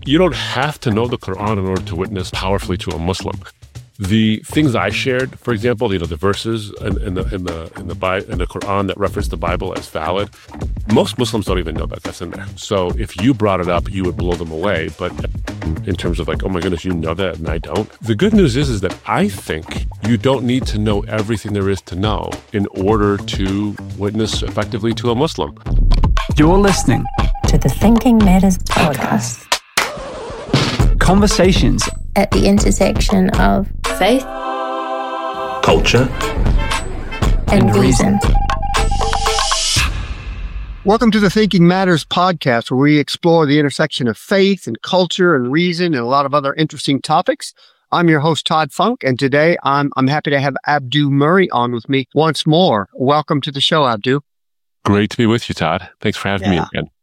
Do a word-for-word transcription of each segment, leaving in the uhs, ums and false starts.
you don't have to know the Quran in order to witness powerfully to a Muslim. The things I shared, for example, you know, the verses in, in the in the in the Bi- in the Quran that reference the Bible as valid, most Muslims don't even know that that's in there. So if you brought it up, you would blow them away. But in terms of like, oh my goodness, you know that and I don't. The good news is, is that I think you don't need to know everything there is to know in order to witness effectively to a Muslim. You're listening to the Thinking Matters podcast. Conversations at the intersection of faith, culture, and, and reason. Welcome to the Thinking Matters podcast, where we explore the intersection of faith and culture and reason and a lot of other interesting topics. I'm your host, Todd Funk, and today I'm I'm happy to have Abdu Murray on with me once more. Welcome to the show, Abdu. Great to be with you, Todd. Thanks for having yeah. me again.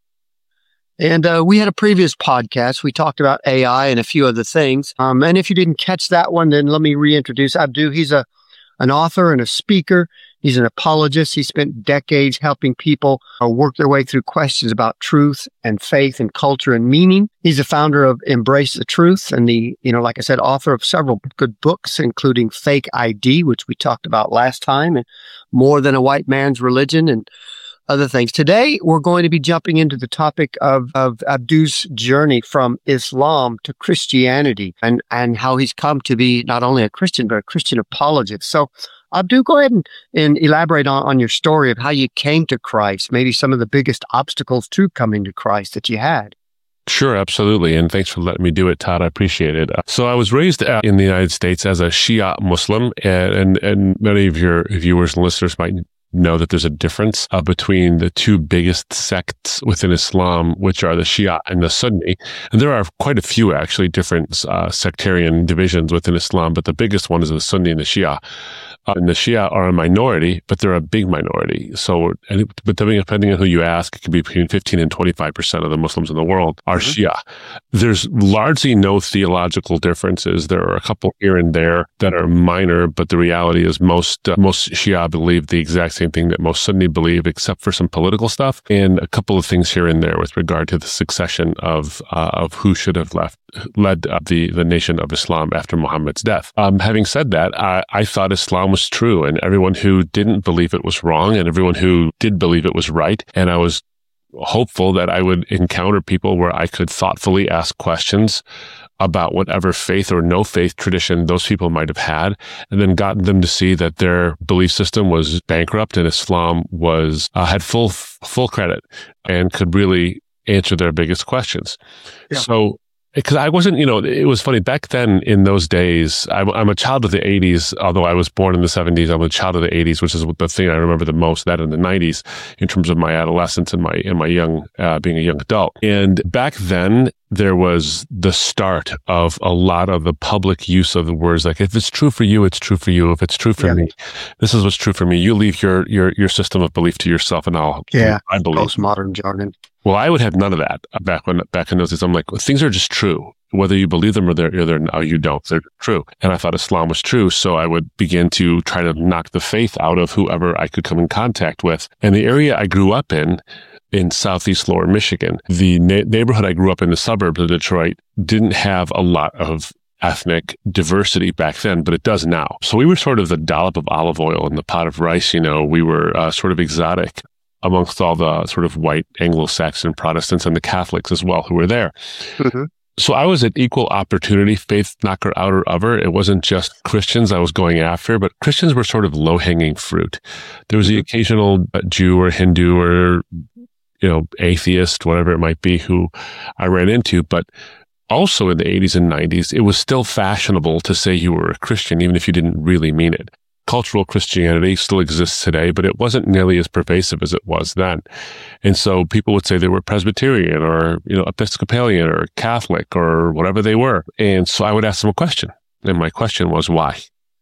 And uh, we had a previous podcast. We talked about A I and a few other things. Um, and if you didn't catch that one, then let me reintroduce Abdu. He's a an author and a speaker. He's an apologist. He spent decades helping people uh, work their way through questions about truth and faith and culture and meaning. He's the founder of Embrace the Truth and the, you know, like I said, author of several good books, including Fake I D, which we talked about last time, and More Than a White Man's Religion, and other things. Today, we're going to be jumping into the topic of, of Abdu's journey from Islam to Christianity and, and how he's come to be not only a Christian, but a Christian apologist. So, Abdu, go ahead and, and elaborate on, on your story of how you came to Christ, maybe some of the biggest obstacles to coming to Christ that you had. Sure, absolutely. And thanks for letting me do it, Todd. I appreciate it. So I was raised in the United States as a Shia Muslim, and, and, and many of your viewers and listeners might know that there's a difference uh, between the two biggest sects within Islam, which are the Shia and the Sunni. And there are quite a few, actually, different uh, sectarian divisions within Islam, but the biggest one is the Sunni and the Shia. Uh, and the Shia are a minority, but they're a big minority. So, and it, but depending on who you ask, it could be between fifteen and twenty-five percent of the Muslims in the world are mm-hmm. Shia. There's largely no theological differences. There are a couple here and there that are minor, but the reality is most uh, most Shia believe the exact same thing that most Sunni believe, except for some political stuff and a couple of things here and there with regard to the succession of uh, of who should have left led uh, the the nation of Islam after Muhammad's death. Um, having said that, I, I thought Islam was true, and everyone who didn't believe it was wrong, and everyone who did believe it was right. And I was hopeful that I would encounter people where I could thoughtfully ask questions about whatever faith or no faith tradition those people might have had, and then gotten them to see that their belief system was bankrupt and Islam was uh, had full full credit and could really answer their biggest questions. Yeah. So, because I wasn't, you know, it was funny back then in those days, I'm, I'm a child of the eighties, although I was born in the seventies, I'm a child of the eighties, which is the thing I remember the most, that in the nineties, in terms of my adolescence and my, and my young, uh, being a young adult. And back then, there was the start of a lot of the public use of the words, like, if it's true for you, it's true for you. If it's true for yeah. me, this is what's true for me. You leave your, your, your system of belief to yourself, and I'll, yeah, I believe. Postmodern jargon. Well, I would have none of that back when, back in those days. I'm like, well, things are just true. Whether you believe them or they're, or they're, or you don't, they're true. And I thought Islam was true. So I would begin to try to knock the faith out of whoever I could come in contact with. And the area I grew up in, in Southeast Lower Michigan, the na- neighborhood I grew up in, the suburbs of Detroit, didn't have a lot of ethnic diversity back then, but it does now. So we were sort of the dollop of olive oil in the pot of rice. You know, we were uh, sort of exotic amongst all the sort of white Anglo-Saxon Protestants and the Catholics as well who were there. Mm-hmm. So I was an equal opportunity faith knocker outer over. It wasn't just Christians I was going after, but Christians were sort of low-hanging fruit. There was the occasional Jew or Hindu or, you know, atheist, whatever it might be, who I ran into. But also in the eighties and nineties, it was still fashionable to say you were a Christian, even if you didn't really mean it. Cultural Christianity still exists today, but it wasn't nearly as pervasive as it was then. And so people would say they were Presbyterian or, you know, Episcopalian or Catholic or whatever they were. And so I would ask them a question. And my question was, why?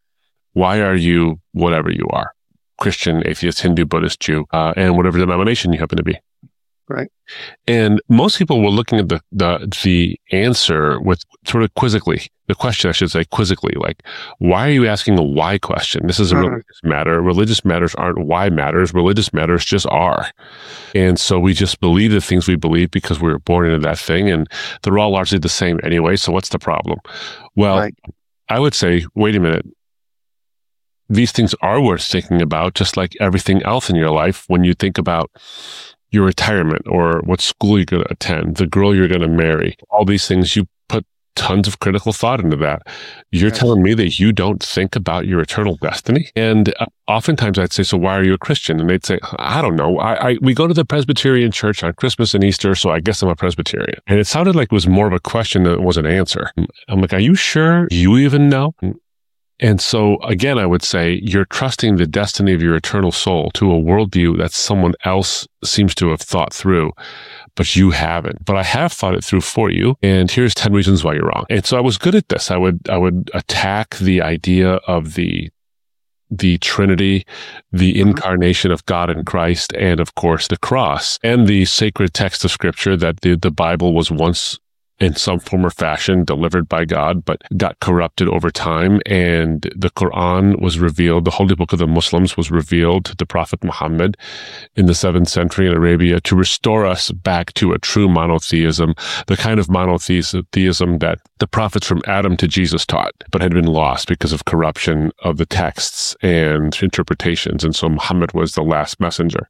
Why are you whatever you are? Christian, atheist, Hindu, Buddhist, Jew, uh, and whatever denomination you happen to be. Right. And most people were looking at the, the, the answer with sort of quizzically, the question, I should say, quizzically, like, why are you asking a why question? This is a Mhm. religious matter. Religious matters aren't why matters. Religious matters just are. And so we just believe the things we believe because we were born into that thing, and they're all largely the same anyway. So what's the problem? Well, Right. I would say, wait a minute. These things are worth thinking about, just like everything else in your life. When you think about your retirement or what school you're going to attend, the girl you're going to marry, all these things, you put tons of critical thought into that. You're Yes. telling me that you don't think about your eternal destiny? And uh, oftentimes I'd say, so why are you a Christian? And they'd say, I don't know. I, I we go to the Presbyterian church on Christmas and Easter, so I guess I'm a Presbyterian. And it sounded like it was more of a question than it was an answer. I'm like, are you sure you even know? And so, again, I would say you're trusting the destiny of your eternal soul to a worldview that someone else seems to have thought through, but you haven't. But I have thought it through for you, and here's ten reasons why you're wrong. And so I was good at this. I would I would attack the idea of the the Trinity, the Mhm. incarnation of God in Christ, and of course the cross, and the sacred text of Scripture that the, the Bible was once in some form or fashion delivered by God, but got corrupted over time. And the Quran was revealed, the holy book of the Muslims was revealed to the Prophet Muhammad in the seventh century in Arabia to restore us back to a true monotheism, the kind of monotheism that the prophets from Adam to Jesus taught, but had been lost because of corruption of the texts and interpretations. And so Muhammad was the last messenger.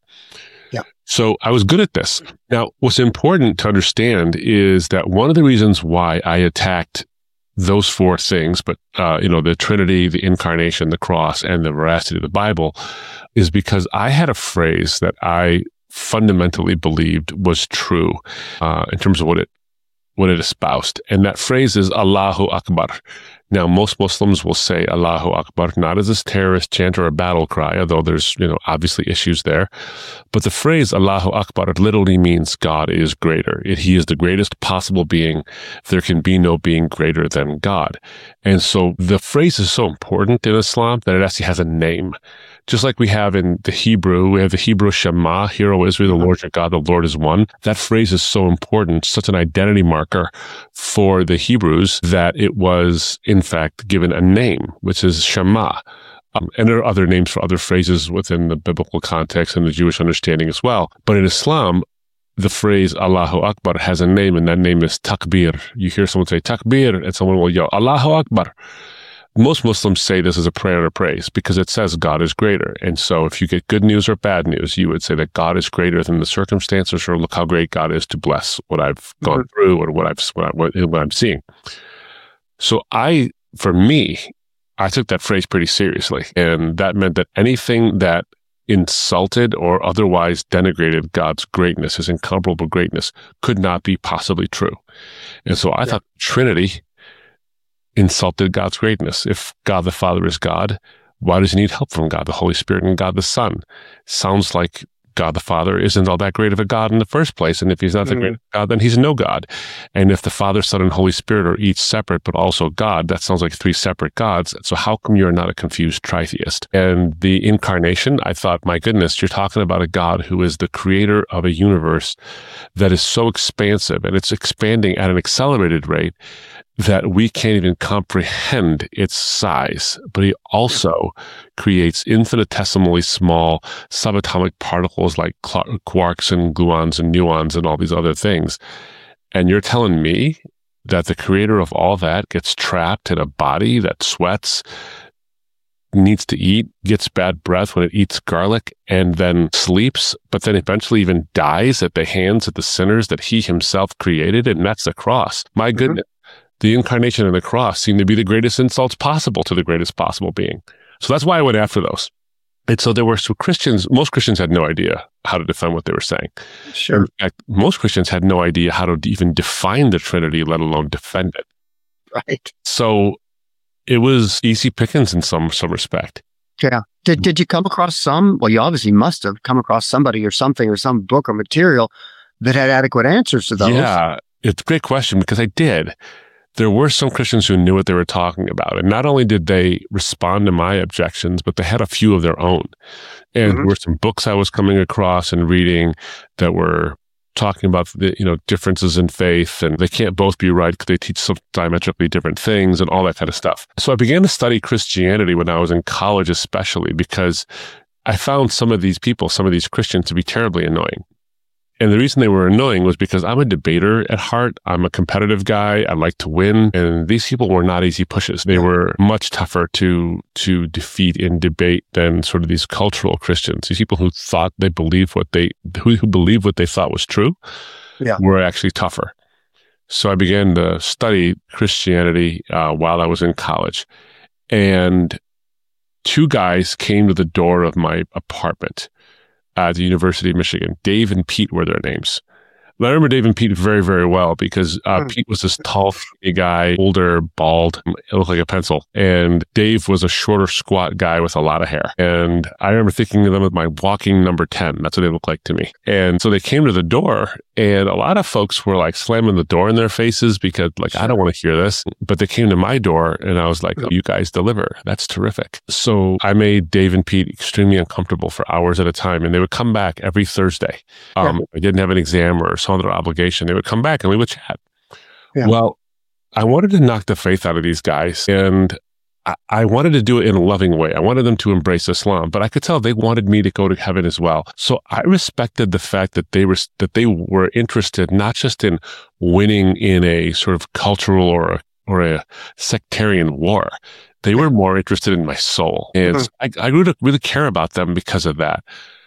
So I was good at this. Now, what's important to understand is that one of the reasons why I attacked those four things, but, uh, you know, the Trinity, the incarnation, the cross, and the veracity of the Bible, is because I had a phrase that I fundamentally believed was true uh, in terms of what it what it espoused. And that phrase is Allahu Akbar. Now, most Muslims will say Allahu Akbar, not as a terrorist chant or a battle cry, although there's, you know, obviously issues there. But the phrase Allahu Akbar literally means God is greater. It, he is the greatest possible being. There can be no being greater than God. And so the phrase is so important in Islam that it actually has a name. Just like we have in the Hebrew, we have the Hebrew Shema, Hear, O Israel, the Lord your God, the Lord is one. That phrase is so important, such an identity marker for the Hebrews that it was, in fact, given a name, which is Shema. Um, and there are other names for other phrases within the biblical context and the Jewish understanding as well. But in Islam, the phrase Allahu Akbar has a name, and that name is Takbir. You hear someone say Takbir, and someone will yell Allahu Akbar. Most Muslims say this is a prayer or praise because it says God is greater. And so if you get good news or bad news, you would say that God is greater than the circumstances, or look how great God is to bless what I've gone Mhm. through or what I've what, I, what, what I'm seeing. So I, for me, I took that phrase pretty seriously. And that meant that anything that insulted or otherwise denigrated God's greatness, his incomparable greatness, could not be possibly true. And so I Yeah. thought Trinity insulted God's greatness. If God the Father is God, why does he need help from God the Holy Spirit and God the Son? Sounds like God the Father isn't all that great of a God in the first place. And if he's not the Mhm. great God, then he's no God. And if the Father, Son, and Holy Spirit are each separate, but also God, that sounds like three separate gods. So how come you're not a confused tritheist? And the incarnation, I thought, my goodness, you're talking about a God who is the creator of a universe that is so expansive, and it's expanding at an accelerated rate that we can't even comprehend its size. But he also creates infinitesimally small subatomic particles like quarks and gluons and muons and all these other things. And you're telling me that the creator of all that gets trapped in a body that sweats, needs to eat, gets bad breath when it eats garlic, and then sleeps, but then eventually even dies at the hands of the sinners that he himself created? And that's the cross. My goodness. The incarnation and the cross seem to be the greatest insults possible to the greatest possible being. So that's why I went after those. And so there were some Christians, most Christians had no idea how to defend what they were saying. Sure. In fact, most Christians had no idea how to even define the Trinity, let alone defend it. Right. So it was easy pickings in some some respect. Yeah. Did Did you come across some? Well, you obviously must have come across somebody or something or some book or material that had adequate answers to those. Yeah, it's a great question because I did. There were some Christians who knew what they were talking about. And not only did they respond to my objections, but they had a few of their own. And Mhm. there were some books I was coming across and reading that were talking about the, you know, differences in faith, and they can't both be right because they teach some diametrically different things and all that kind of stuff. So I began to study Christianity when I was in college, especially because I found some of these people, some of these Christians, to be terribly annoying. And the reason they were annoying was because I'm a debater at heart. I'm a competitive guy. I like to win. And these people were not easy pushes. They were much tougher to to defeat in debate than sort of these cultural Christians. These people who thought they believed what they, who, who believed what they thought was true, yeah. were actually tougher. So I began to study Christianity uh, while I was in college. And two guys came to the door of my apartment at the University of Michigan. Dave and Pete were their names. And I remember Dave and Pete very, very well because uh, Pete was this tall, skinny guy, older, bald, it looked like a pencil. And Dave was a shorter, squat guy with a lot of hair. And I remember thinking of them as my walking number ten. That's what they looked like to me. And so they came to the door, and a lot of folks were like slamming the door in their faces because like, I don't want to hear this. But they came to my door and I was like, oh, you guys deliver. That's terrific. So I made Dave and Pete extremely uncomfortable for hours at a time. And they would come back every Thursday. Um, yeah. I didn't have an exam or some other obligation. They would come back and we would chat. Yeah. Well, I wanted to knock the faith out of these guys, and I, I wanted to do it in a loving way. I wanted them to embrace Islam, but I could tell they wanted me to go to heaven as well. So I respected the fact that they were that they were interested not just in winning in a sort of cultural or a, or a sectarian war. They were more interested in my soul, and mm-hmm. I, I grew to really care about them because of that.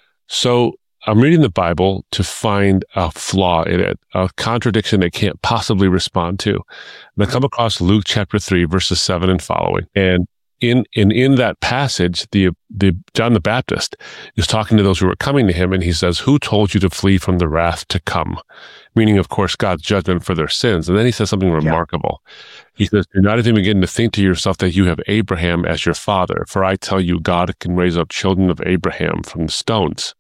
So I'm reading the Bible to find a flaw in it, a contradiction they can't possibly respond to. And I come across Luke chapter three, verses seven and following. And in, in, in that passage, the, the, John the Baptist is talking to those who are coming to him. And he says, who told you to flee from the wrath to come? Meaning, of course, God's judgment for their sins. And then he says something remarkable. Yeah. He says, do not even begin to think to yourself that you have Abraham as your father. For I tell you, God can raise up children of Abraham from the stones.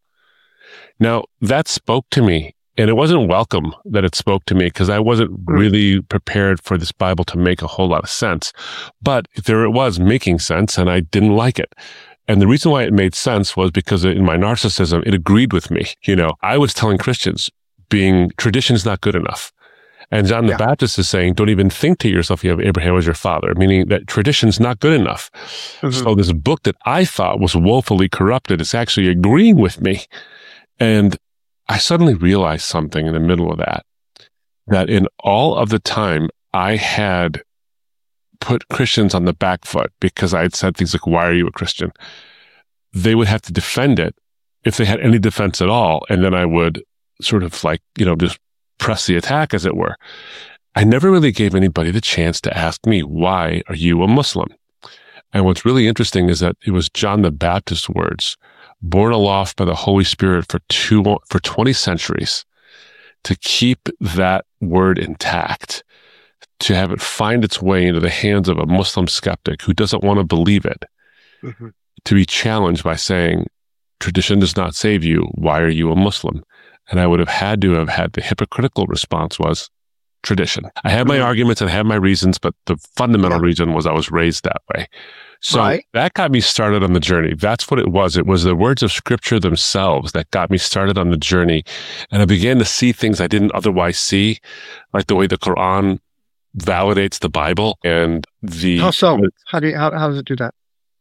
Now, that spoke to me, and it wasn't welcome that it spoke to me because I wasn't really prepared for this Bible to make a whole lot of sense. But there it was making sense, and I didn't like it. And the reason why it made sense was because in my narcissism, it agreed with me. You know, I was telling Christians being tradition's not good enough. And John the yeah. Baptist is saying, don't even think to yourself you have Abraham as your father, meaning that tradition's not good enough. Mm-hmm. So this book that I thought was woefully corrupted is actually agreeing with me. And I suddenly realized something in the middle of that, that in all of the time I had put Christians on the back foot because I had said things like, why are you a Christian? They would have to defend it if they had any defense at all. And then I would sort of like, you know, just press the attack, as it were. I never really gave anybody the chance to ask me, why are you a Muslim? And what's really interesting is that it was John the Baptist's words, borne aloft by the Holy Spirit for two, for twenty centuries, to keep that word intact, to have it find its way into the hands of a Muslim skeptic who doesn't want to believe it, mm-hmm. to be challenged by saying, tradition does not save you. Why are you a Muslim? And I would have had to have had the hypocritical response was tradition. I have my mm-hmm. arguments and I have my reasons, but the fundamental yeah. reason was I was raised that way. So right. that got me started on the journey. That's what it was. It was the words of Scripture themselves that got me started on the journey. And I began to see things I didn't otherwise see, like the way the Quran validates the Bible. And the How so? How do you, how, how does it do that?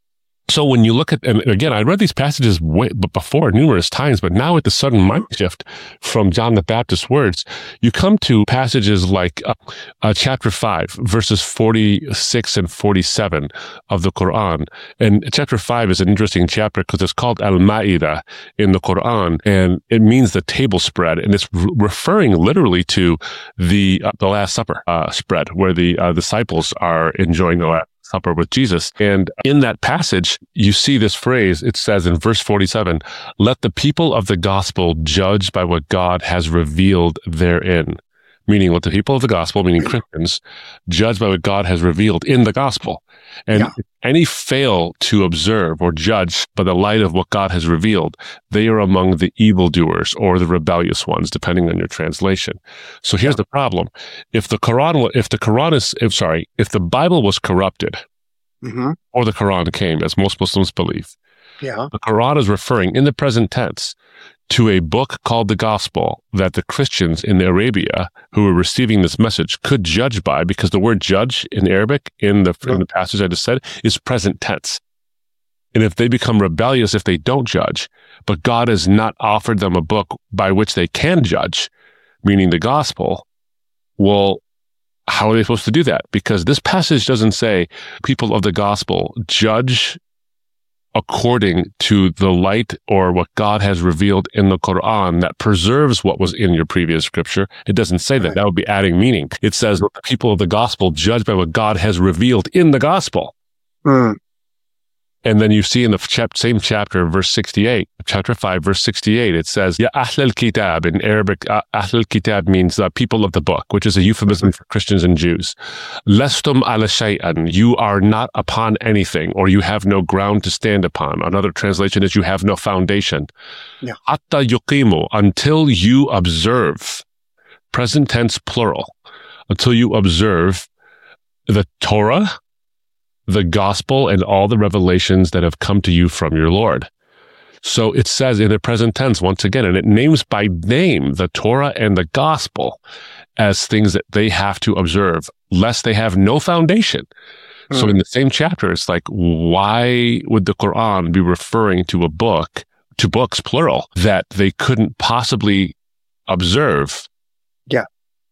So when you look at, and again, I read these passages way, before numerous times, but now with the sudden mind shift from John the Baptist's words, you come to passages like uh, uh, chapter five, verses forty-six and forty-seven of the Quran. And chapter five is an interesting chapter because it's called Al-Ma'idah in the Quran, and it means the table spread, and it's re- referring literally to the uh, the Last Supper uh, spread, where the uh, disciples are enjoying the Last Supper with Jesus. And in that passage, you see this phrase. It says in verse forty-seven, let the people of the gospel judge by what God has revealed therein. Meaning, let the people of the gospel, meaning Christians, judge by what God has revealed in the gospel. And yeah. if any fail to observe or judge by the light of what God has revealed, they are among the evildoers or the rebellious ones, depending on your translation. So here's yeah. the problem. If the Quran, if the Quran is, if, sorry, if the Bible was corrupted, mm-hmm. or the Quran came, as most Muslims believe, yeah. the Quran is referring in the present tense to a book called the Gospel that the Christians in Arabia who were receiving this message could judge by, because the word judge in Arabic in the, in the passage I just said is present tense. And if they become rebellious, if they don't judge, but God has not offered them a book by which they can judge, meaning the gospel, well, how are they supposed to do that? Because this passage doesn't say people of the gospel judge according to the light or what God has revealed in the Quran that preserves what was in your previous scripture. It doesn't say that. That would be adding meaning. It says people of the gospel judge by what God has revealed in the gospel. Mm. And then you see in the chap- same chapter, verse sixty-eight, chapter five, verse sixty-eight, it says, Ya Ahl al-Kitab, in Arabic, uh, Ahl al-Kitab means uh, people of the book, which is a euphemism for Christians and Jews. Lestum ala shay'an, you are not upon anything, or you have no ground to stand upon. Another translation is you have no foundation. Yeah. Hatta yuqimu, until you observe, present tense plural, until you observe the Torah, the gospel, and all the revelations that have come to you from your Lord. So it says in the present tense once again, and it names by name the Torah and the gospel as things that they have to observe, lest they have no foundation. Mm. So in the same chapter, it's like, why would the Quran be referring to a book, to books, plural, that they couldn't possibly observe? Yeah.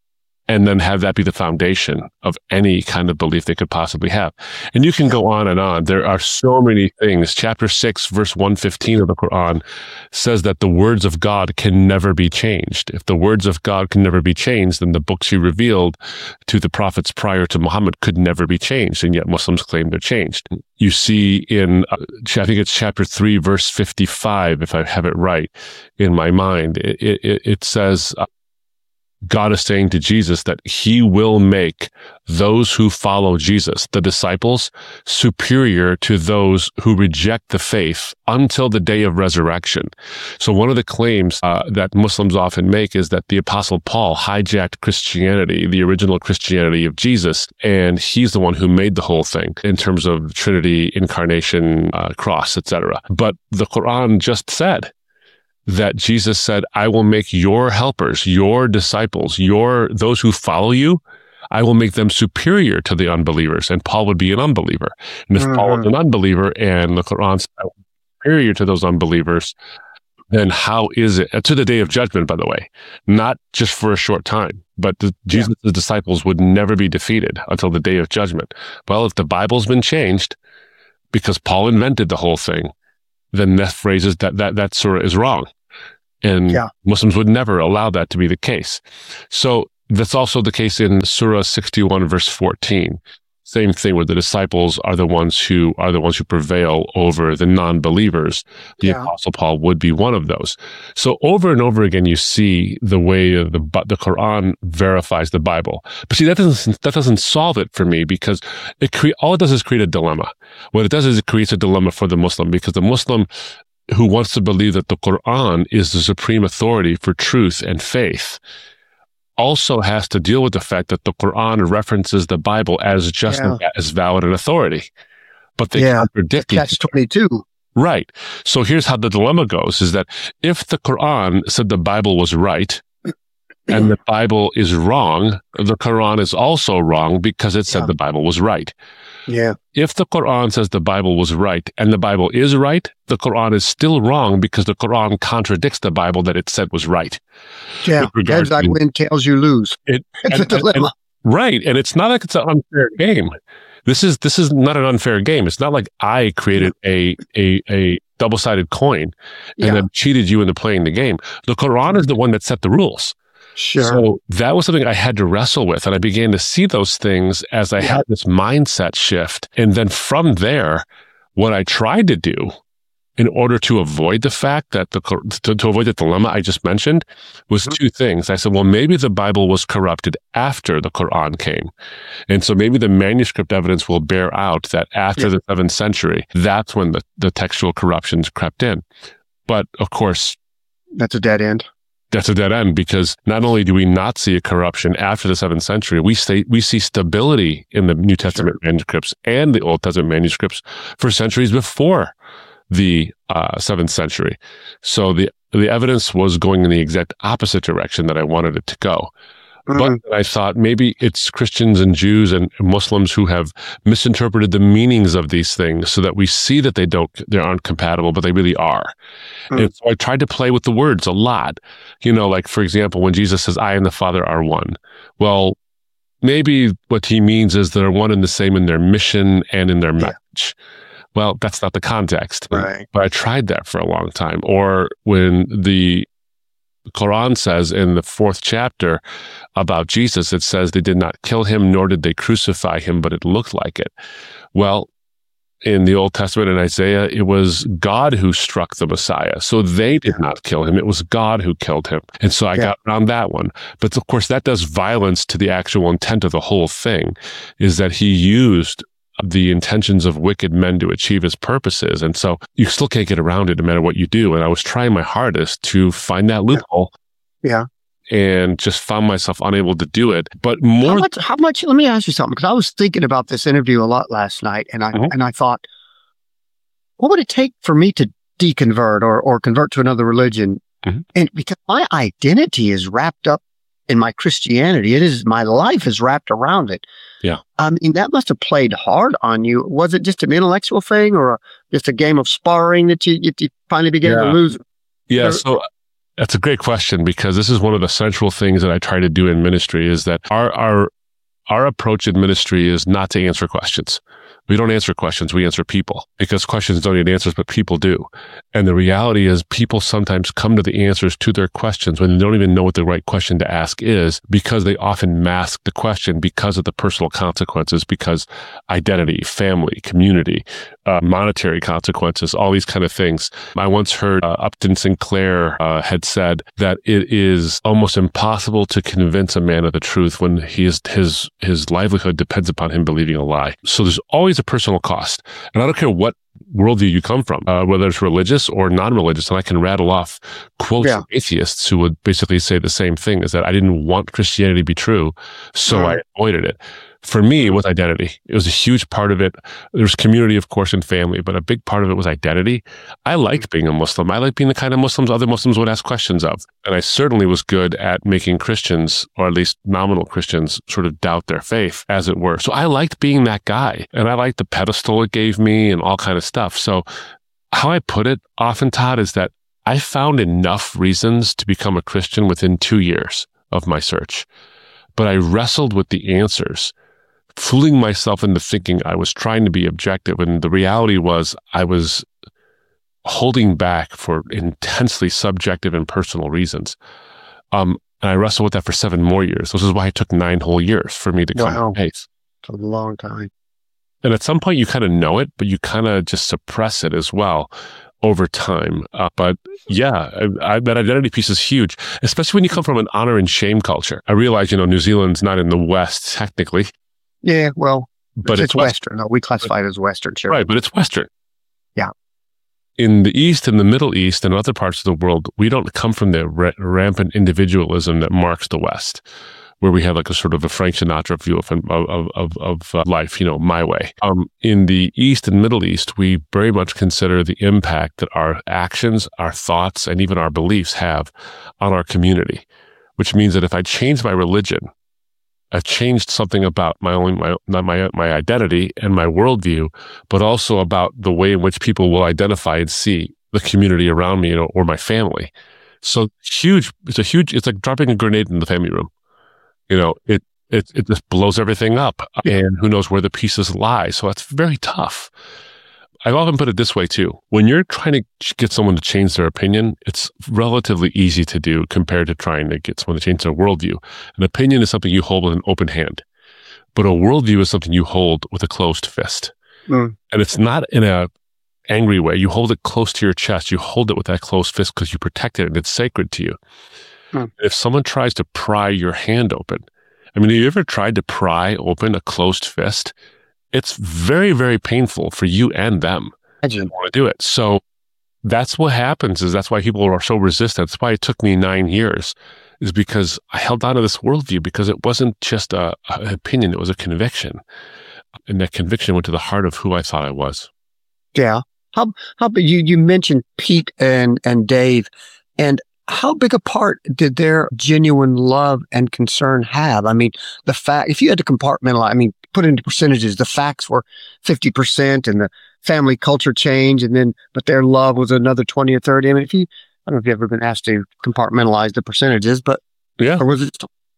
And then have that be the foundation of any kind of belief they could possibly have. And you can go on and on. There are so many things. Chapter six, verse one fifteen of the Quran says that the words of God can never be changed. If the words of God can never be changed, then the books he revealed to the prophets prior to Muhammad could never be changed. And yet Muslims claim they're changed. You see in, uh, I think it's chapter three, verse fifty-five, if I have it right in my mind, it, it, it says, uh, God is saying to Jesus that he will make those who follow Jesus, the disciples, superior to those who reject the faith until the day of resurrection. So one of the claims uh, that Muslims often make is that the Apostle Paul hijacked Christianity, the original Christianity of Jesus, and he's the one who made the whole thing in terms of Trinity, incarnation, uh, cross, et cetera. But the Quran just said that Jesus said, I will make your helpers, your disciples, your those who follow you, I will make them superior to the unbelievers. And Paul would be an unbeliever. And if mm-hmm. Paul is an unbeliever and the Quran said, I will be superior to those unbelievers, then how is it, to the day of judgment, by the way, not just for a short time, but the, Jesus' yeah. disciples would never be defeated until the day of judgment. Well, if the Bible's been changed because Paul invented the whole thing, then that phrase is that, that, that surah is wrong. And yeah. Muslims would never allow that to be the case. So that's also the case in Surah sixty-one, verse fourteen. Same thing where the disciples are the ones who are the ones who prevail over the non-believers. The yeah. Apostle Paul would be one of those. So over and over again, you see the way the the Quran verifies the Bible. But see, that doesn't that doesn't solve it for me, because it cre- all it does is create a dilemma. What it does is it creates a dilemma for the Muslim, because the Muslim who wants to believe that the Quran is the supreme authority for truth and faith also has to deal with the fact that the Quran references the Bible as just yeah. as valid an authority. But they yeah. contradict catch twenty-two. Right. So here's how the dilemma goes, is that if the Quran said the Bible was right and the Bible is wrong, the Quran is also wrong because it said yeah. the Bible was right. Yeah. If the Quran says the Bible was right and the Bible is right, the Quran is still wrong because the Quran contradicts the Bible that it said was right. Yeah. Heads I win, tails you lose. It, it's and, a dilemma. And, right. And it's not like it's an unfair game. This is this is not an unfair game. It's not like I created a a a double-sided coin and yeah. then cheated you into playing the game. The Quran is the one that set the rules. Sure. So that was something I had to wrestle with. And I began to see those things as I yeah. had this mindset shift. And then from there, what I tried to do in order to avoid the fact that the, to, to avoid the dilemma I just mentioned was mm-hmm. two things. I said, well, maybe the Bible was corrupted after the Quran came. And so maybe the manuscript evidence will bear out that after yeah. the seventh century, that's when the, the textual corruptions crept in. But of course, that's a dead end. That's a dead end, because not only do we not see a corruption after the seventh century, we stay, we see stability in the New Testament sure. manuscripts and the Old Testament manuscripts for centuries before the uh, seventh century. So the the evidence was going in the exact opposite direction that I wanted it to go. But I thought maybe it's Christians and Jews and Muslims who have misinterpreted the meanings of these things so that we see that they don't, they aren't compatible, but they really are. Mm. And so I tried to play with the words a lot. You know, like, for example, when Jesus says, I and the Father are one. Well, maybe what he means is they're one and the same in their mission and in their yeah. message. Well, that's not the context. Right. But I tried that for a long time. Or when the Quran says in the fourth chapter about Jesus, it says they did not kill him, nor did they crucify him, but it looked like it. Well, in the Old Testament, in Isaiah, it was God who struck the Messiah. So they did not kill him. It was God who killed him. And so I yeah. got around that one. But of course, that does violence to the actual intent of the whole thing, is that he used the intentions of wicked men to achieve his purposes. And so you still can't get around it no matter what you do. And I was trying my hardest to find that loophole. Yeah. And just found myself unable to do it. But more... How much, how much let me ask you something, because I was thinking about this interview a lot last night, and I, mm-hmm. and I thought, what would it take for me to deconvert or, or convert to another religion? Mm-hmm. And because my identity is wrapped up in my Christianity, it is, my life is wrapped around it. Yeah. I mean, that must have played hard on you. Was it just an intellectual thing, or a, just a game of sparring that you, you, you finally began yeah. to lose? Yeah. Or, so that's a great question, because this is one of the central things that I try to do in ministry, is that our, our, our approach in ministry is not to answer questions. We don't answer questions, we answer people, because questions don't need answers, but people do. And the reality is people sometimes come to the answers to their questions when they don't even know what the right question to ask is, because they often mask the question because of the personal consequences, because identity, family, community, uh, monetary consequences, all these kind of things. I once heard uh, Upton Sinclair uh, had said that it is almost impossible to convince a man of the truth when he is, his, his livelihood depends upon him believing a lie. So there's always a personal cost. And I don't care what worldview you come from, uh, whether it's religious or non-religious. And I can rattle off quotes yeah. from atheists who would basically say the same thing, is that I didn't want Christianity to be true, so mm. I avoided it. For me, it was identity. It was a huge part of it. There's community, of course, and family, but a big part of it was identity. I liked being a Muslim. I liked being the kind of Muslims other Muslims would ask questions of. And I certainly was good at making Christians, or at least nominal Christians, sort of doubt their faith, as it were. So I liked being that guy. And I liked the pedestal it gave me and all kind of stuff. So how I put it often, Todd, is that I found enough reasons to become a Christian within two years of my search. But I wrestled with the answers, fooling myself into thinking I was trying to be objective. And the reality was I was holding back for intensely subjective and personal reasons. Um, and I wrestled with that for seven more years. This is why it took nine whole years for me to come wow. to pace. It's a long time. And at some point you kind of know it, but you kind of just suppress it as well over time. Uh, but yeah, I, I, that identity piece is huge, especially when you come from an honor and shame culture. I realize, you know, New Zealand's not in the West technically. Yeah, well, but it's, it's Western. Western. No, we classify it as Western, sure. Right, but it's Western. Yeah. In the East and the Middle East and other parts of the world, we don't come from the ra- rampant individualism that marks the West, where we have like a sort of a Frank Sinatra view of of of, of uh, life, you know, my way. Um, in the East and Middle East, we very much consider the impact that our actions, our thoughts, and even our beliefs have on our community, which means that if I change my religion, I've changed something about my own, my, not my, my identity and my worldview, but also about the way in which people will identify and see the community around me, you know, or my family. So huge, it's a huge, it's like dropping a grenade in the family room. You know, it, it, it just blows everything up, and who knows where the pieces lie. So it's very tough. I've often put it this way too. When you're trying to get someone to change their opinion, it's relatively easy to do compared to trying to get someone to change their worldview. An opinion is something you hold with an open hand, but a worldview is something you hold with a closed fist. Mm. And it's not in a angry way. You hold it close to your chest. You hold it with that closed fist because you protect it and it's sacred to you. Mm. If someone tries to pry your hand open, I mean, have you ever tried to pry open a closed fist? It's very, very painful for you and them. I didn't want to do it. So that's what happens, is that's why people are so resistant. That's why it took me nine years, is because I held on to this worldview, because it wasn't just a, a, an opinion, it was a conviction. And that conviction went to the heart of who I thought I was. Yeah. How how big you you mentioned Pete and and Dave, and how big a part did their genuine love and concern have? I mean, the fact, if you had to compartmentalize, I mean, put it into percentages, the facts were fifty percent and the family culture change, and then, but their love was another twenty or thirty. I mean, if you, I don't know if you've ever been asked to compartmentalize the percentages, but yeah. Or was it?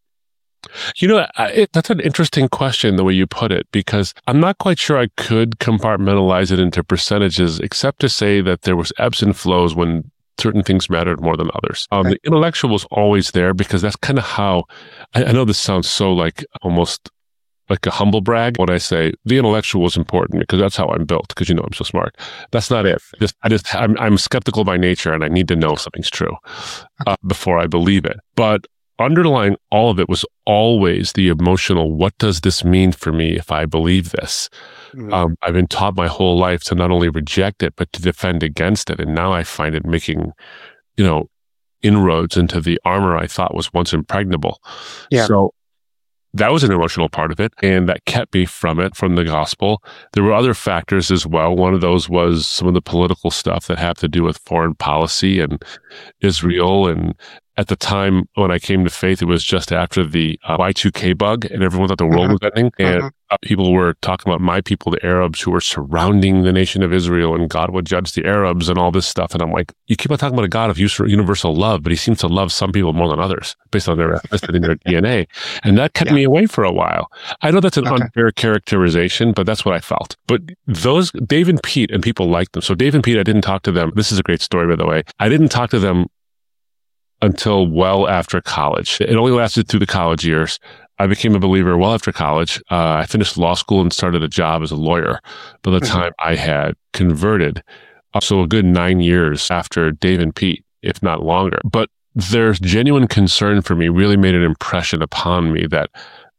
You know, I, it, that's an interesting question, the way you put it, because I'm not quite sure I could compartmentalize it into percentages, except to say that there was ebbs and flows when certain things mattered more than others. Um, right. The intellectual was always there because that's kind of how, I, I know this sounds so like almost like a humble brag when I say the intellectual was important because that's how I'm built, because you know I'm so smart. That's not it. Just, I just, I'm, I'm skeptical by nature and I need to know something's true uh, before I believe it. But underlying all of it was always the emotional, what does this mean for me if I believe this? Mm-hmm. Um, I've been taught my whole life to not only reject it, but to defend against it. And now I find it making, you know, inroads into the armor I thought was once impregnable. Yeah. So that was an emotional part of it, and that kept me from it, from the gospel. There were other factors as well. One of those was some of the political stuff that had to do with foreign policy and Israel. And at the time when I came to faith, it was just after the uh, Y two K bug, and everyone thought the world uh-huh. was ending. And uh-huh. uh, people were talking about my people, the Arabs, who were surrounding the nation of Israel, and God would judge the Arabs and all this stuff. And I'm like, you keep on talking about a God of universal love, but he seems to love some people more than others based on their ethnicity and their D N A. And that kept yeah. me away for a while. I know that's an okay. unfair characterization, but that's what I felt. But those, Dave and Pete, and people liked them. So Dave and Pete, I didn't talk to them. This is a great story, by the way. I didn't talk to them until well after college. It only lasted through the college years. I became a believer well after college. Uh, I finished law school and started a job as a lawyer by the time I had converted. So a good nine years after Dave and Pete, if not longer. But their genuine concern for me really made an impression upon me that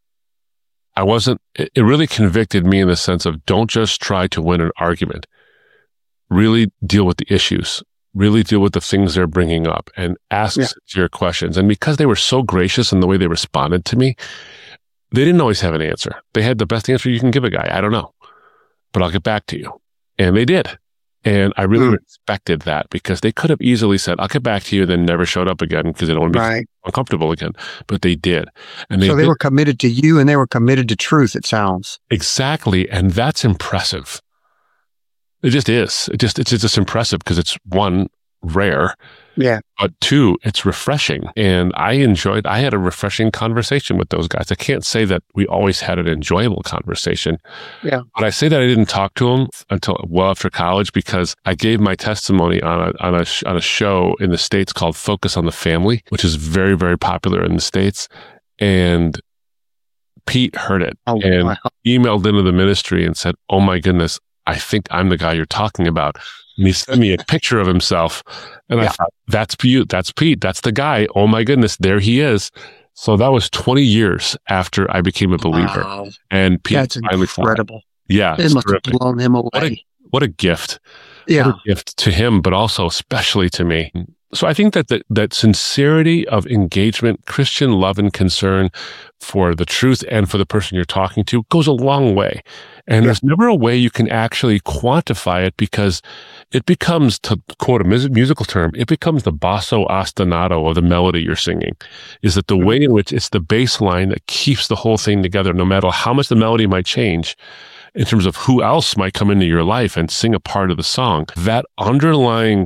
I wasn't, it really convicted me in the sense of don't just try to win an argument. Really deal with the issues. Really deal with the things they're bringing up and ask yeah. your questions. And because they were so gracious in the way they responded to me, they didn't always have an answer. They had the best answer you can give a guy. I don't know, but I'll get back to you. And they did. And I really mm. respected that because they could have easily said, I'll get back to you, and then never showed up again because they don't want to be right. uncomfortable again. But they did. And they so they did. were committed to you and they were committed to truth, it sounds. Exactly. And that's impressive. It just is. It just, it's just impressive because it's one, rare. Yeah. But two, it's refreshing. And I enjoyed, I had a refreshing conversation with those guys. I can't say that we always had an enjoyable conversation. Yeah. But I say that I didn't talk to them until well after college because I gave my testimony on a, on a, on a show in the States called Focus on the Family, which is very, very popular in the States. And Pete heard it oh, and wow. emailed into the ministry and said, oh my goodness, I think I'm the guy you're talking about. And he sent me a picture of himself. And yeah. I thought, that's Pete. That's Pete. That's the guy. Oh my goodness, there he is. So that was twenty years after I became a believer. Wow. And Pete that's finally incredible. Found. Yeah. It must terrific. have blown him away. What a, what a gift. Yeah. What a gift to him, but also especially to me. So I think that the, that sincerity of engagement, Christian love and concern for the truth and for the person you're talking to goes a long way. And yeah. there's never a way you can actually quantify it because it becomes, to quote a mus- musical term, it becomes the basso ostinato of the melody you're singing. Is that the way in which it's the bass line that keeps the whole thing together, no matter how much the melody might change in terms of who else might come into your life and sing a part of the song. That underlying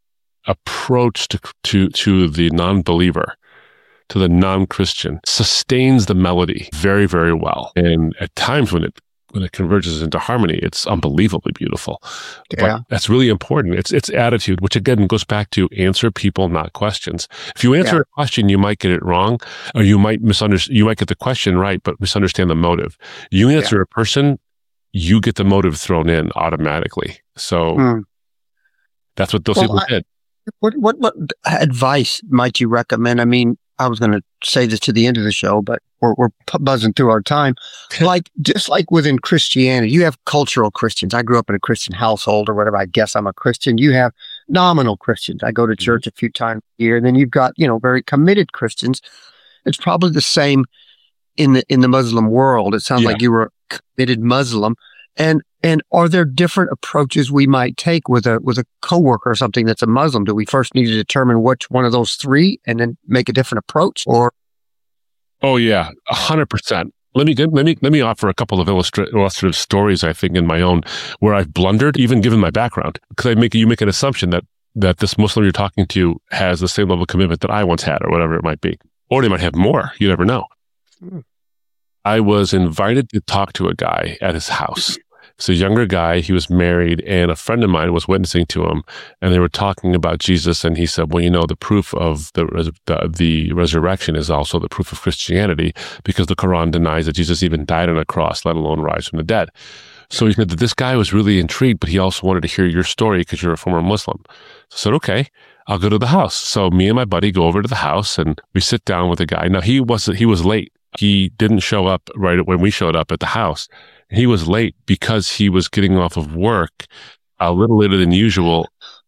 approach to, to, to the non-believer, to the non-Christian, sustains the melody very, very well. And at times when it when it converges into harmony, it's unbelievably beautiful. Yeah. But that's really important. It's it's attitude, which again goes back to answer people, not questions. If you answer yeah. a question, you might get it wrong, or you might misunderstand. You might get the question right, but misunderstand the motive. You answer yeah. a person, you get the motive thrown in automatically. So mm. that's what those well, people I, did. What what what advice might you recommend? I mean, I was going to say this to the end of the show, but we're, we're buzzing through our time. Like, just like within Christianity, you have cultural Christians. I grew up in a Christian household or whatever. I guess I'm a Christian. You have nominal Christians. I go to church a few times a year. And then you've got, you know, very committed Christians. It's probably the same in the, in the Muslim world. It sounds yeah. like you were a committed Muslim. And And are there different approaches we might take with a with a coworker or something that's a Muslim? Do we first need to determine which one of those three and then make a different approach? Or oh yeah, a hundred percent. Let me let me let me offer a couple of illustra- illustrative stories. I think in my own where I've blundered, even given my background, because I make you make an assumption that that this Muslim you're talking to has the same level of commitment that I once had, or whatever it might be, or they might have more. You never know. Hmm. I was invited to talk to a guy at his house. It's a younger guy. He was married, and a friend of mine was witnessing to him, and they were talking about Jesus. And he said, well, you know, the proof of the, res- the the resurrection is also the proof of Christianity, because the Quran denies that Jesus even died on a cross, let alone rise from the dead. So he said that this guy was really intrigued, but he also wanted to hear your story because you're a former Muslim. So I said, okay, I'll go to the house. So me and my buddy go over to the house, and we sit down with the guy. Now, he was he was late. He didn't show up right when we showed up at the house. He was late because he was getting off of work a little later than usual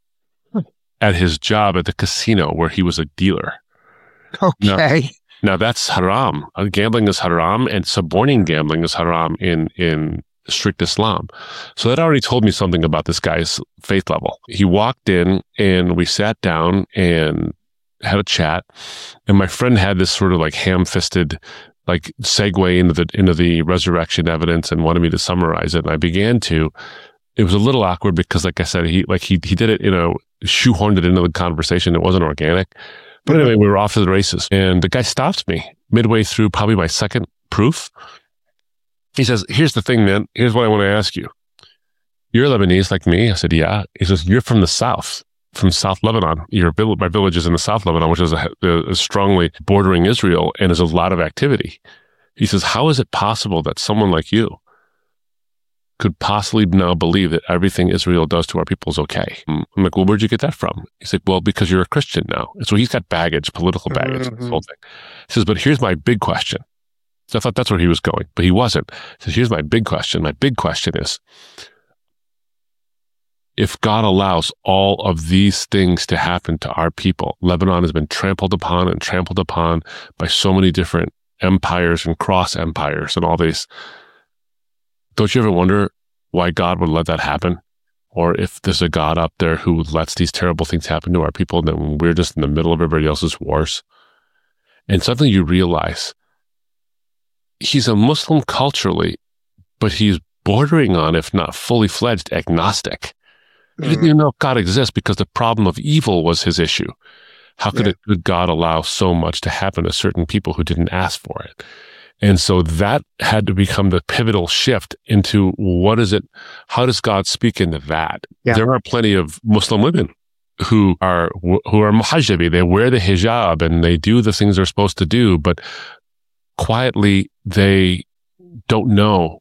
at his job at the casino where he was a dealer. Okay. Now, now that's haram. Uh, Gambling is haram, and suborning gambling is haram in, in strict Islam. So that already told me something about this guy's faith level. He walked in, and we sat down and had a chat, and my friend had this sort of like ham-fisted like segue into the into the resurrection evidence and wanted me to summarize it. And I began to. It was a little awkward because, like I said, he like he he did it, you know, shoehorned it into the conversation. It wasn't organic. But anyway, we were off to the races, and the guy stopped me midway through probably my second proof. He says, "Here's the thing, man. Here's what I want to ask you. You're Lebanese like me." I said, "Yeah." He says, "You're from the South. From South Lebanon. Your my village is in the South Lebanon, which is a, a strongly bordering Israel, and there's a lot of activity." He says, "How is it possible that someone like you could possibly now believe that everything Israel does to our people is okay?" I'm like, "Well, where'd you get that from?" He's like, "Well, because you're a Christian now." And so he's got baggage, political baggage, mm-hmm. this whole thing. He says, "But here's my big question." So I thought that's where he was going, but he wasn't. He says, "Here's my big question. My big question is, if God allows all of these things to happen to our people, Lebanon has been trampled upon and trampled upon by so many different empires and cross empires and all these. Don't you ever wonder why God would let that happen? Or if there's a God up there who lets these terrible things happen to our people, and then we're just in the middle of everybody else's wars?" And suddenly you realize he's a Muslim culturally, but he's bordering on, if not fully fledged, agnostic. He didn't even know if God exists because the problem of evil was his issue. How could yeah. a good God allow so much to happen to certain people who didn't ask for it? And so that had to become the pivotal shift into what is it? How does God speak into that? Yeah. There are plenty of Muslim women who are who are muhajjabi. They wear the hijab and they do the things they're supposed to do, but quietly they don't know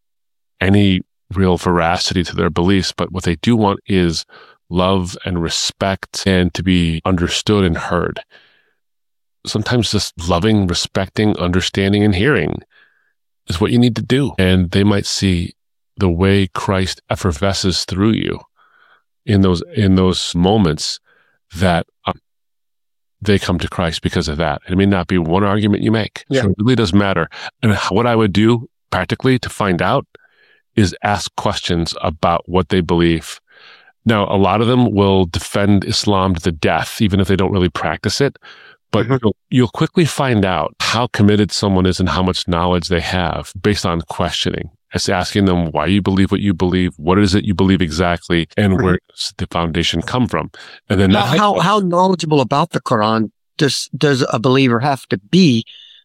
any real veracity to their beliefs, but what they do want is love and respect and to be understood and heard. Sometimes just loving, respecting, understanding, and hearing is what you need to do. And they might see the way Christ effervesces through you in those in those moments that um, they come to Christ because of that. It may not be one argument you make. Yeah. So it really does matter. And what I would do practically to find out is ask questions about what they believe. Now, a lot of them will defend Islam to the death, even if they don't really practice it. But mm-hmm. you'll, you'll quickly find out how committed someone is and how much knowledge they have based on questioning. It's asking them why you believe what you believe, what is it you believe exactly, and mm-hmm. where does the foundation come from? And then now, how how knowledgeable about the Quran does does a believer have to be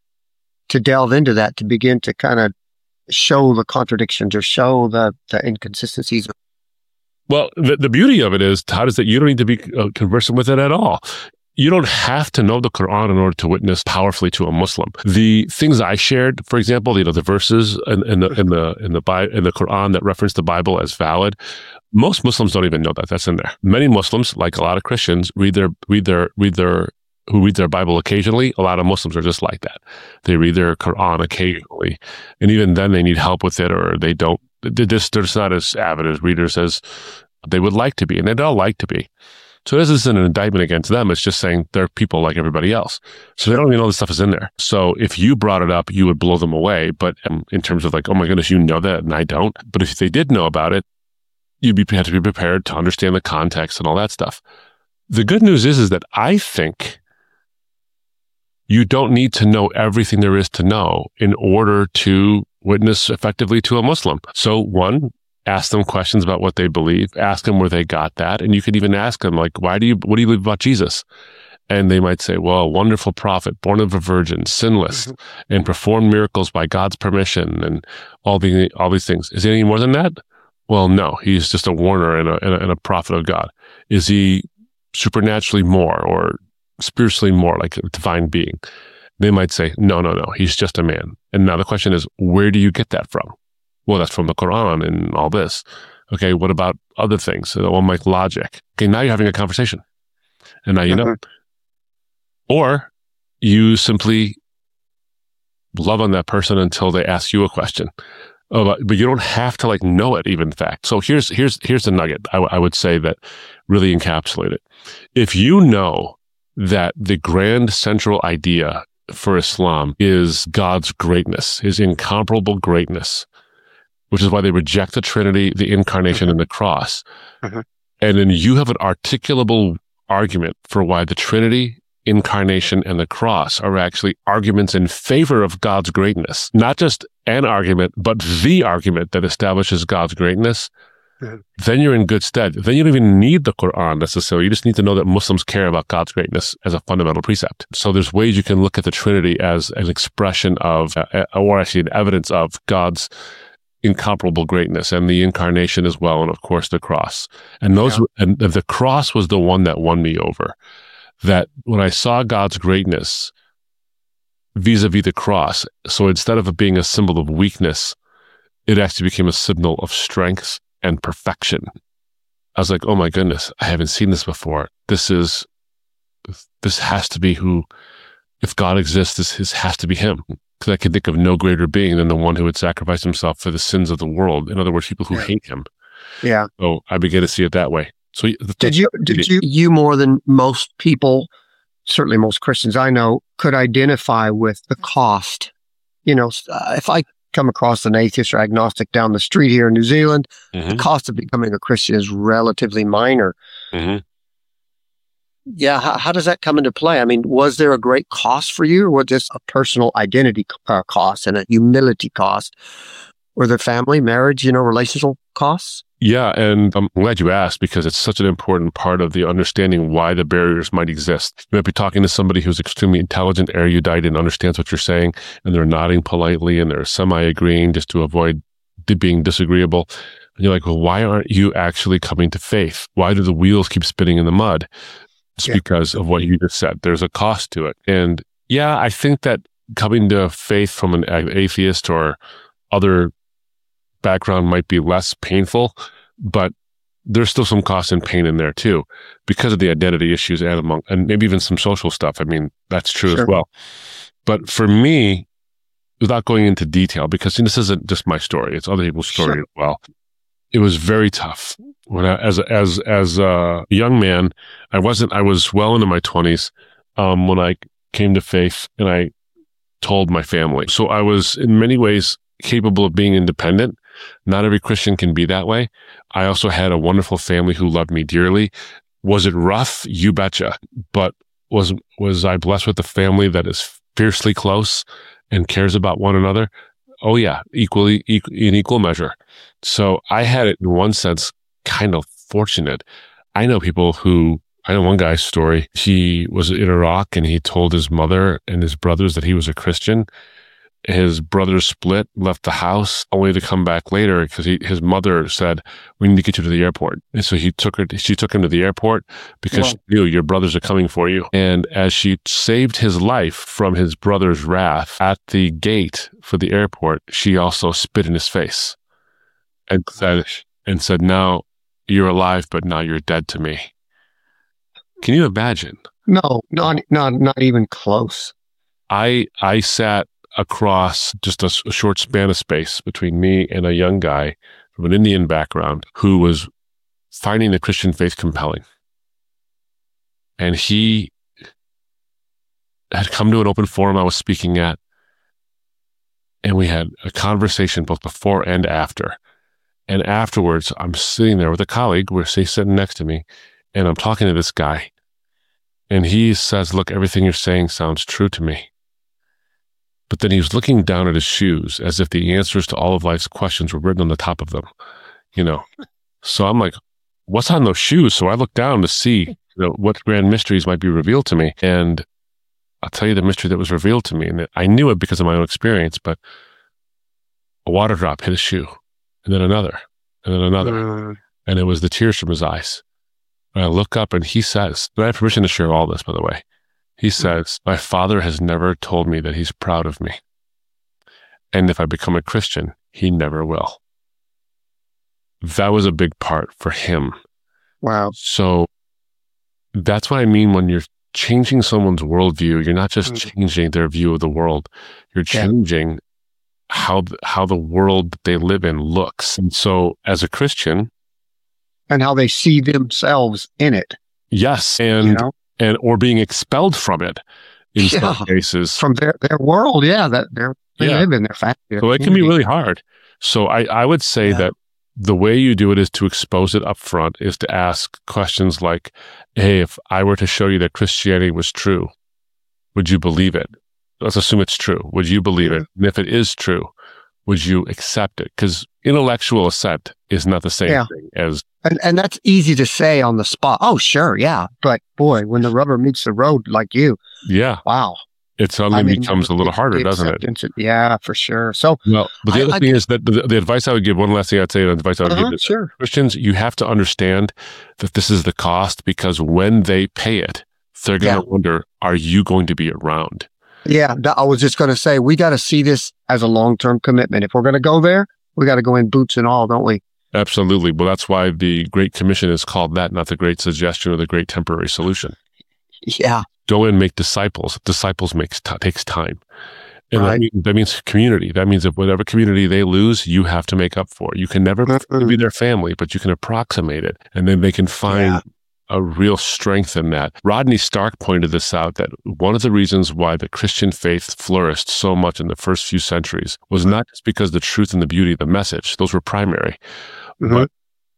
to delve into that, to begin to kind of show the contradictions or show the, the inconsistencies? Well, the, the beauty of it is, how does it, you don't need to be uh, conversant with it at all. You don't have to know the Quran in order to witness powerfully to a Muslim. The things I shared, for example, you know, the verses in, in the in the in the Bi- in the Quran that reference the Bible as valid, most Muslims don't even know that that's in there. Many Muslims, like a lot of Christians, read their read their read their who read their Bible occasionally. A lot of Muslims are just like that. They read their Quran occasionally, and even then they need help with it, or they don't. They're just, they're just not as avid as readers as they would like to be, and they'd all like to be. So this isn't an indictment against them. It's just saying they're people like everybody else. So they don't even know this stuff is in there. So if you brought it up, you would blow them away. But um, in terms of like, oh my goodness, you know that and I don't. But if they did know about it, you'd be, have to be prepared to understand the context and all that stuff. The good news is, is that I think you don't need to know everything there is to know in order to witness effectively to a Muslim. So one, ask them questions about what they believe, ask them where they got that. And you could even ask them like, why do you, what do you believe about Jesus? And they might say, well, a wonderful prophet, born of a virgin, sinless, mm-hmm. and performed miracles by God's permission and all the, all these things. Is he any more than that? Well, no, he's just a warner and a, and a, and a prophet of God. Is he supernaturally more or spiritually more like a divine being? They might say, no, no, no, he's just a man. And now the question is, where do you get that from? Well, that's from the Quran and all this. Okay, what about other things? So one like logic. Okay, now you're having a conversation. And now you know. Or you simply love on that person until they ask you a question. Oh, but, but you don't have to like know it even, in fact. So here's here's here's the nugget I, w- I would say that really encapsulate it. If you know that the grand central idea for Islam is God's greatness, his incomparable greatness, which is why they reject the Trinity, the incarnation, mm-hmm. and the cross. Mm-hmm. And then you have an articulable argument for why the Trinity, incarnation, and the cross are actually arguments in favor of God's greatness. Not just an argument, but the argument that establishes God's greatness. Mm-hmm. Then you're in good stead. Then you don't even need the Quran necessarily. You just need to know that Muslims care about God's greatness as a fundamental precept. So there's ways you can look at the Trinity as an expression of, uh, or actually an evidence of God's incomparable greatness, and the incarnation as well, and of course the cross. And those, yeah. and the cross was the one that won me over. That when I saw God's greatness vis-a-vis the cross, so instead of it being a symbol of weakness, it actually became a symbol of strength and perfection. I was like, oh my goodness, I haven't seen this before. This is, this has to be who, if God exists, this, this has to be him. Because I can think of no greater being than the one who would sacrifice himself for the sins of the world. In other words, people who yeah. hate him. Yeah. So I began to see it that way. So the, did you, did you, you more than most people, certainly most Christians I know, could identify with the cost? You know, uh, if I come across an atheist or agnostic down the street here in New Zealand, mm-hmm. the cost of becoming a Christian is relatively minor. Mm-hmm. Yeah, how, how does that come into play? I mean, was there a great cost for you, or was this a personal identity uh, cost and a humility cost? Were there family, marriage, you know, relational costs? Yeah, and I'm glad you asked, because it's such an important part of the understanding why the barriers might exist. You might be talking to somebody who's extremely intelligent, erudite, and understands what you're saying, and they're nodding politely and they're semi-agreeing just to avoid being disagreeable. And you're like, well, why aren't you actually coming to faith? Why do the wheels keep spinning in the mud? It's yeah. because of what you just said. There's a cost to it. And yeah, I think that coming to faith from an atheist or other background might be less painful, but there's still some cost and pain in there too, because of the identity issues and among, and maybe even some social stuff. I mean, that's true sure. as well. But for me, without going into detail, because this isn't just my story, it's other people's story sure. as well. It was very tough. When I, as as as a young man, I wasn't. I was well into my twenties um, when I came to faith, and I told my family. So I was in many ways capable of being independent. Not every Christian can be that way. I also had a wonderful family who loved me dearly. Was it rough? You betcha. But was was I blessed with a family that is fiercely close and cares about one another? Oh yeah, equally equal, in equal measure. So I had it in one sense kind of fortunate. I know people who, I know one guy's story. He was in Iraq and he told his mother and his brothers that he was a Christian. His brothers split, left the house, only to come back later because he, his mother said, "We need to get you to the airport." And so he took her. She took him to the airport because wow. she knew your brothers are coming for you. And as she saved his life from his brother's wrath at the gate for the airport, she also spit in his face and said, and said, "Now you're alive, but now you're dead to me." Can you imagine? No, not not not even close. I I sat across just a, a short span of space between me and a young guy from an Indian background who was finding the Christian faith compelling. and he had come to an open forum I was speaking at, and we had a conversation both before and after. And afterwards, I'm sitting there with a colleague, we're sitting next to me, and I'm talking to this guy, and he says, look, everything you're saying sounds true to me. But then he was looking down at his shoes as if the answers to all of life's questions were written on the top of them, you know. So I'm like, what's on those shoes? So I look down to see, you know, what grand mysteries might be revealed to me. And I'll tell you the mystery that was revealed to me. And I knew it because of my own experience, but a water drop hit his shoe, and then another, and then another. Mm. And it was the tears from his eyes. And I look up and he says, and I have permission to share all this, by the way. He says, my father has never told me that he's proud of me. And if I become a Christian, he never will. That was a big part for him. Wow. So that's what I mean when you're changing someone's worldview. You're not just mm-hmm. changing their view of the world. You're changing yeah. how, how the world that they live in looks. And so as a Christian... And how they see themselves in it. Yes. And... You know? And or being expelled from it in yeah, some cases. From their, their world, yeah, that they're, they yeah. live in their family. Their so it can be really hard. So I, I would say yeah. that the way you do it is to expose it up front, is to ask questions like, hey, if I were to show you that Christianity was true, would you believe it? Let's assume it's true. Would you believe it? And if it is true, would you accept it? Because intellectual assent is not the same yeah. thing as... And and that's easy to say on the spot. Oh, sure, yeah. But boy, when the rubber meets the road like you, yeah, wow. It suddenly I mean, becomes a little harder, doesn't it? Yeah, for sure. So, well, but the I, other I, thing I, is that the, the advice I would give, one last thing I'd say, the advice I would uh-huh, give is sure. Christians, you have to understand that this is the cost, because when they pay it, they're going to yeah. wonder, are you going to be around? Yeah, I was just going to say, we got to see this as a long-term commitment. If we're going to go there, we got to go in boots and all, don't we? Absolutely. Well, that's why the Great Commission is called that, not the Great Suggestion or the Great Temporary Solution. Yeah. Go and make disciples. Disciples makes t- takes time. And right. that, means, that means community. That means that whatever community they lose, you have to make up for. You can never mm-hmm. be their family, but you can approximate it. And then they can find... Yeah. a real strength in that. Rodney Stark pointed this out, that one of the reasons why the Christian faith flourished so much in the first few centuries was not just because the truth and the beauty of the message, those were primary, mm-hmm. but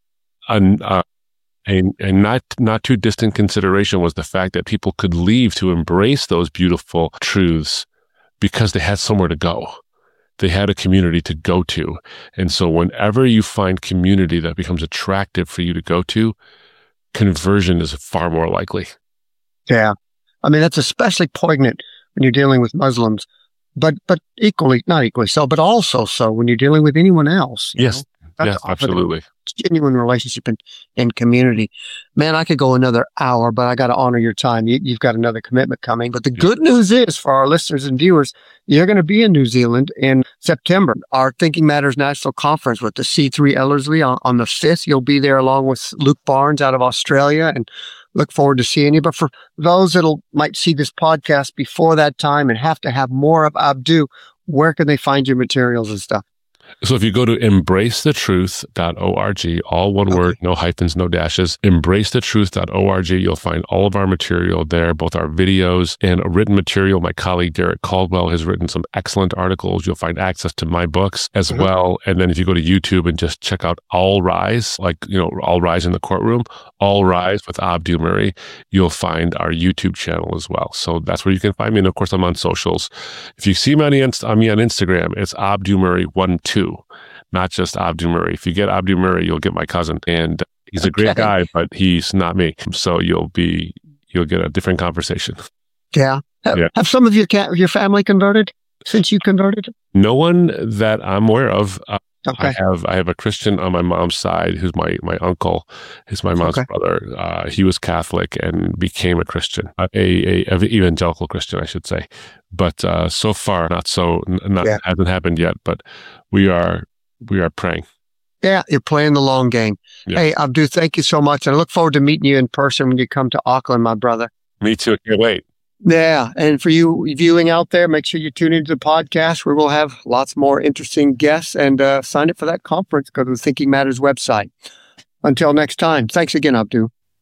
a, uh, a, a not, not too distant consideration was the fact that people could leave to embrace those beautiful truths because they had somewhere to go. They had a community to go to. And so whenever you find community that becomes attractive for you to go to, conversion is far more likely. Yeah. I mean, that's especially poignant when you're dealing with Muslims, but but equally, not equally so, but also so when you're dealing with anyone else. Yes. Yes, absolutely. Genuine relationship and, and community. Man, I could go another hour, but I got to honor your time. You, you've got another commitment coming. But the yeah. good news is, for our listeners and viewers, you're going to be in New Zealand in September. Our Thinking Matters National Conference with the C three Ellerslie on, on the fifth. You'll be there along with Luke Barnes out of Australia, and look forward to seeing you. But for those that might see this podcast before that time and have to have more of Abdu, where can they find your materials and stuff? So if you go to embrace the truth dot org, all one okay. word, no hyphens, no dashes, embrace the truth dot org, you'll find all of our material there, both our videos and a written material. My colleague, Derek Caldwell, has written some excellent articles. You'll find access to my books as mm-hmm. well. And then if you go to YouTube and just check out All Rise, like, you know, All Rise in the Courtroom, All Rise with Abdu Murray, you'll find our YouTube channel as well. So that's where you can find me. And of course, I'm on socials. If you see me on, Inst- on me on Instagram, it's Abdu Murray one two. Not just Abdu Murray. If you get Abdu Murray, you'll get my cousin, and he's a great okay. guy, but he's not me. So you'll be you'll get a different conversation. Yeah. Have, yeah. have some of your ca- your family converted since you converted? No one that I'm aware of. Uh, okay. I have I have a Christian on my mom's side who's my my uncle. He's my mom's okay. brother. Uh, he was Catholic and became a Christian, a, a, a evangelical Christian, I should say. But uh, so far, not so. Not yeah. hasn't happened yet. But we are. We are praying. Yeah, you're playing the long game. Yeah. Hey, Abdu, thank you so much. And I look forward to meeting you in person when you come to Auckland, my brother. Me too. Can't wait. Yeah. And for you viewing out there, make sure you tune into the podcast where we'll have lots more interesting guests, and uh, sign up for that conference. Go to the Thinking Matters website. Until next time, thanks again, Abdu.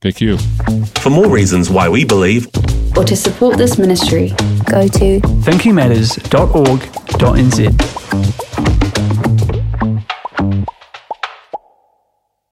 Thank you. For more reasons why we believe, or to support this ministry, Go to thinking matters dot org dot n z.